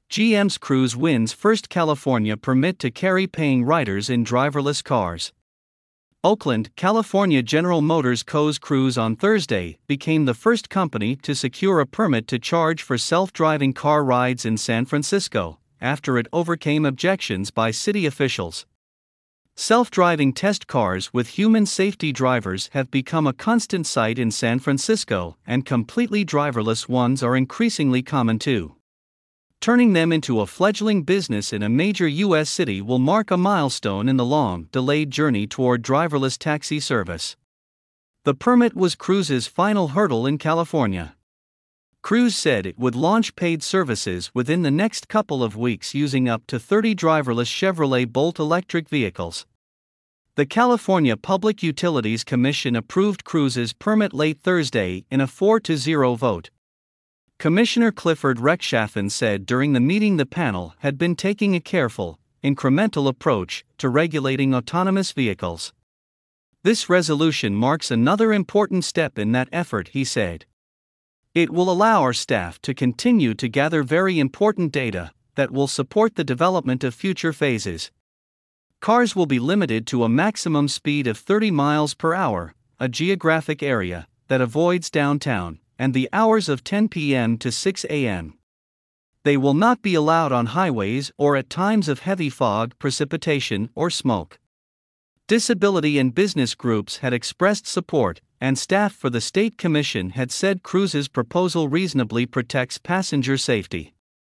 GM's Cruise wins first California permit to carry paying riders in driverless cars. Oakland, California. General Motors Co.'s Cruise on Thursday became the first company to secure a permit to charge for self-driving car rides in San Francisco, after it overcame objections by city officials. Self-driving test cars with human safety drivers have become a constant sight in San Francisco, and completely driverless ones are increasingly common too. Turning them into a fledgling business in a major U.S. city will mark a milestone in the long-delayed journey toward driverless taxi service. The permit was Cruise's final hurdle in California. Cruise said it would launch paid services within the next couple of weeks using up to 30 driverless Chevrolet Bolt electric vehicles. The California Public Utilities Commission approved Cruise's permit late Thursday in a 4-0 vote. Commissioner Clifford Rechtschaffen said during the meeting the panel had been taking a careful, incremental approach to regulating autonomous vehicles. This resolution marks another important step in that effort, he said. It will allow our staff to continue to gather very important data that will support the development of future phases. Cars will be limited to a maximum speed of 30 miles per hour, a geographic area that avoids downtown, and the hours of 10 p.m. to 6 a.m. They will not be allowed on highways or at times of heavy fog, precipitation, or smoke. Disability and business groups had expressed support, and staff for the state commission had said Cruise's proposal reasonably protects passenger safety.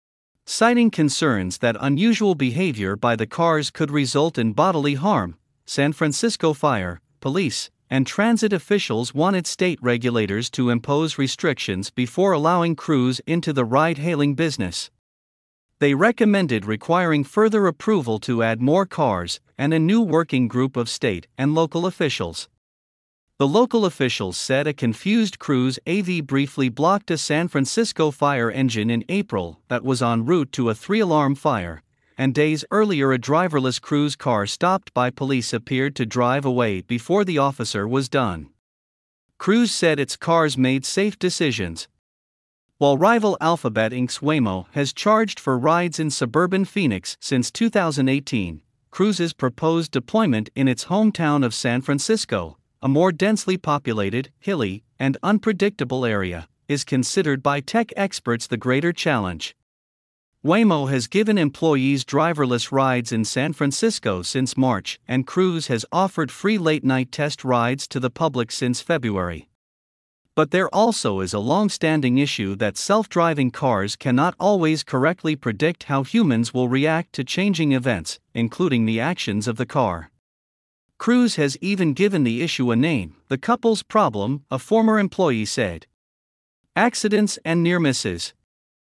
Citing concerns that unusual behavior by the cars could result in bodily harm, San Francisco Fire, Police, and transit officials wanted state regulators to impose restrictions before allowing Cruise into the ride-hailing business. They recommended requiring further approval to add more cars and a new working group of state and local officials. The local officials said a confused Cruise AV briefly blocked a San Francisco fire engine in April that was en route to a 3-alarm fire, and days earlier a driverless Cruise car stopped by police appeared to drive away before the officer was done. Cruise said its cars made safe decisions. While rival Alphabet Inc.'s Waymo has charged for rides in suburban Phoenix since 2018, Cruise's proposed deployment in its hometown of San Francisco, a more densely populated, hilly, and unpredictable area, is considered by tech experts the greater challenge. Waymo has given employees driverless rides in San Francisco since March, and Cruise has offered free late-night test rides to the public since February. But there also is a long-standing issue that self-driving cars cannot always correctly predict how humans will react to changing events, including the actions of the car. Cruise has even given the issue a name, the couple's problem, a former employee said. Accidents and near misses.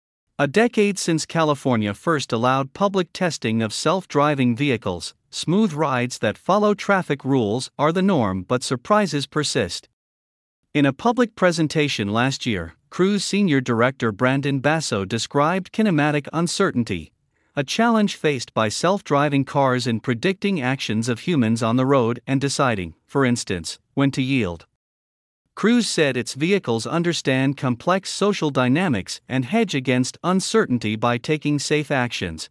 A decade since California first allowed public testing of self-driving vehicles, smooth rides that follow traffic rules are the norm, but surprises persist. In a public presentation last year, Cruise Senior Director Brandon Basso described kinematic uncertainty, a challenge faced by self-driving cars in predicting actions of humans on the road and deciding, for instance, when to yield. Cruise said its vehicles understand complex social dynamics and hedge against uncertainty by taking safe actions.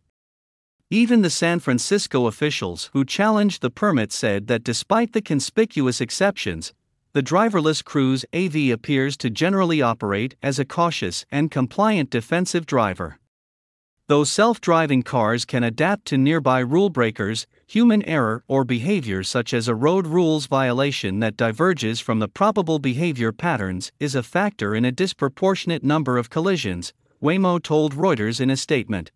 Even the San Francisco officials who challenged the permit said that despite the conspicuous exceptions, the driverless Cruise AV appears to generally operate as a cautious and compliant defensive driver. Though self-driving cars can adapt to nearby rule breakers, human error or behavior such as a road rules violation that diverges from the probable behavior patterns is a factor in a disproportionate number of collisions, Waymo told Reuters in a statement.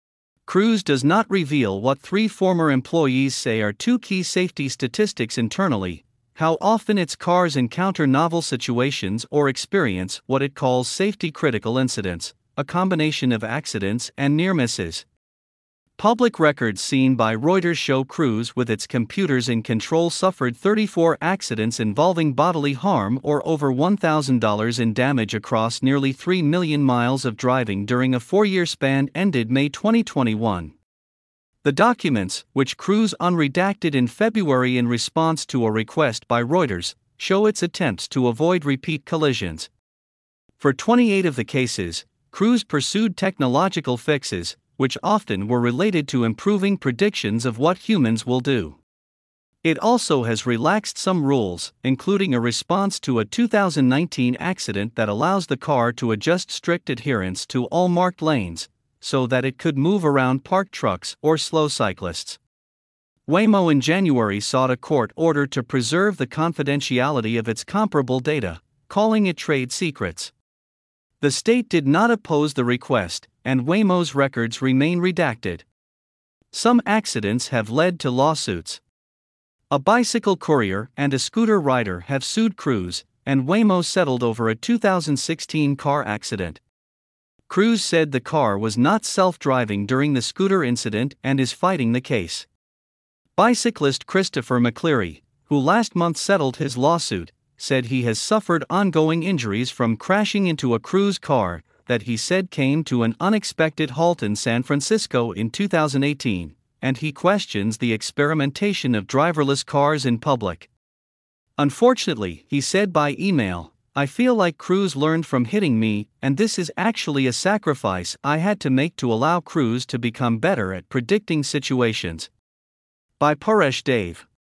Cruise does not reveal what 3 former employees say are 2 key safety statistics internally: how often its cars encounter novel situations or experience what it calls safety-critical incidents, a combination of accidents and near misses. Public records seen by Reuters show Cruise with its computers in control suffered 34 accidents involving bodily harm or over $1,000 in damage across nearly 3 million miles of driving during a 4-year span ended May 2021. The documents, which Cruise unredacted in February in response to a request by Reuters, show its attempts to avoid repeat collisions. For 28 of the cases, Cruise pursued technological fixes, which often were related to improving predictions of what humans will do. It also has relaxed some rules, including a response to a 2019 accident that allows the car to adjust strict adherence to all marked lanes, so that it could move around parked trucks or slow cyclists. Waymo in January sought a court order to preserve the confidentiality of its comparable data, calling it trade secrets. The state did not oppose the request, and Waymo's records remain redacted. Some accidents have led to lawsuits. A bicycle courier and a scooter rider have sued Cruise, and Waymo settled over a 2016 car accident. Cruise said the car was not self-driving during the scooter incident and is fighting the case. Bicyclist Christopher McCleary, who last month settled his lawsuit, said he has suffered ongoing injuries from crashing into a Cruise car that he said came to an unexpected halt in San Francisco in 2018. And he questions the experimentation of driverless cars in public. Unfortunately, he said by email, I feel like Cruise learned from hitting me, and this is actually a sacrifice I had to make to allow Cruise to become better at predicting situations. By Paresh Dave.